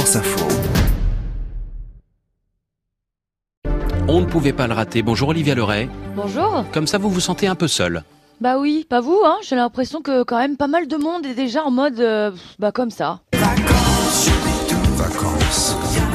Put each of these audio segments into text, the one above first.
France Info. On ne pouvait pas le rater. Bonjour Olivia Leray. Bonjour. Comme ça, vous vous sentez un peu seul. Bah oui, pas vous, hein. J'ai l'impression que quand même pas mal de monde est déjà en mode, comme ça. Vacances.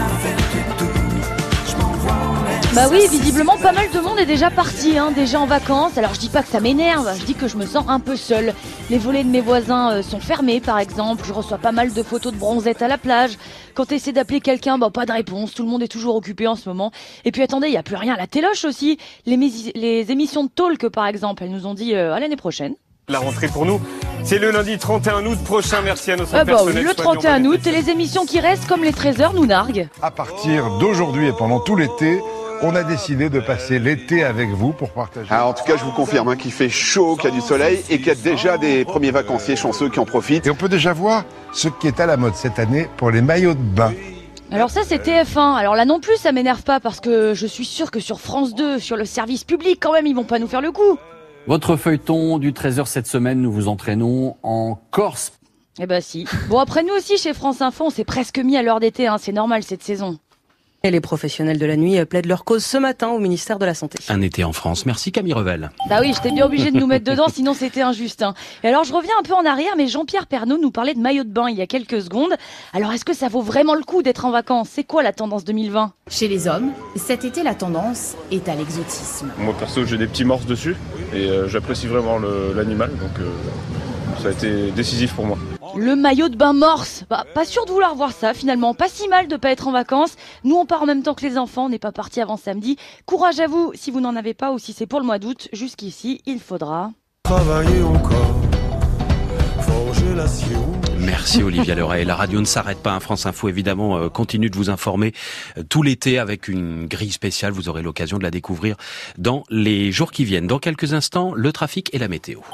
Bah oui, visiblement pas mal de monde est déjà parti, hein, déjà en vacances. Alors je dis pas que ça m'énerve, je dis que je me sens un peu seule. Les volets de mes voisins sont fermés par exemple, je reçois pas mal de photos de bronzettes à la plage. Quand t'essaies d'appeler quelqu'un, pas de réponse, tout le monde est toujours occupé en ce moment. Et puis attendez, il y a plus rien à la téloche aussi. Les émissions de talk par exemple, elles nous ont dit à l'année prochaine. La rentrée pour nous, c'est le lundi 31 août prochain. Merci à nos Oui, personnels le 31 août, et les émissions qui restent comme les 13h nous narguent. À partir d'aujourd'hui et pendant tout l'été, on a décidé de passer l'été avec vous pour partager. En tout cas, je vous confirme qu'il fait chaud, qu'il y a du soleil et qu'il y a déjà des premiers vacanciers chanceux qui en profitent. Et on peut déjà voir ce qui est à la mode cette année pour les maillots de bain. Alors ça c'est TF1, alors là non plus ça m'énerve pas parce que je suis sûre que sur France 2, sur le service public quand même, ils vont pas nous faire le coup. Votre feuilleton du 13h cette semaine, nous vous entraînons en Corse. Eh ben si. Bon après nous aussi chez France Info, on s'est presque mis à l'heure d'été, hein, c'est normal cette saison. Et les professionnels de la nuit plaident leur cause ce matin au ministère de la Santé. Un été en France. Merci Camille Revel. Bah oui, j'étais bien obligée de nous mettre dedans, sinon c'était injuste. Hein. Et alors je reviens un peu en arrière, mais Jean-Pierre Pernaut nous parlait de maillot de bain il y a quelques secondes. Alors est-ce que ça vaut vraiment le coup d'être en vacances? C'est quoi la tendance 2020? Chez les hommes, cet été la tendance est à l'exotisme. Moi perso, j'ai des petits morses dessus et j'apprécie vraiment l'animal, donc ça a été décisif pour moi. Le maillot de bain morse, pas sûr de vouloir voir ça finalement, pas si mal de pas être en vacances. Nous on part en même temps que les enfants, on n'est pas partis avant samedi. Courage à vous si vous n'en avez pas ou si c'est pour le mois d'août. Jusqu'ici, il faudra Travailler encore. Forger l'acier. Merci Olivia Leray. La radio ne s'arrête pas. France Info évidemment continue de vous informer tout l'été avec une grille spéciale. Vous aurez l'occasion de la découvrir dans les jours qui viennent. Dans quelques instants, le trafic et la météo.